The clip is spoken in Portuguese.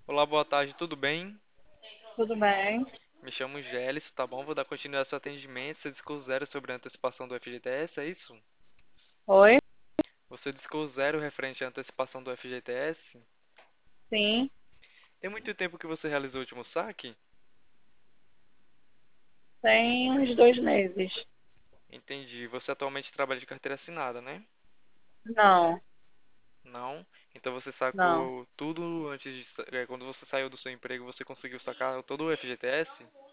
Olá, boa tarde, tudo bem? Tudo bem? Me chamo Gélis, tá bom? Vou dar continuidade ao seu atendimento. Você discou zero sobre a antecipação do FGTS, é isso? Oi? Você discou zero referente à antecipação do FGTS? Sim, Tem muito tempo que você realizou o último saque? tem uns 2 meses. Entendi. Você atualmente trabalha de carteira assinada, né? Não, Não? Então você não. sacou tudo antes de... quando você saiu do seu emprego, você conseguiu sacar todo o FGTS?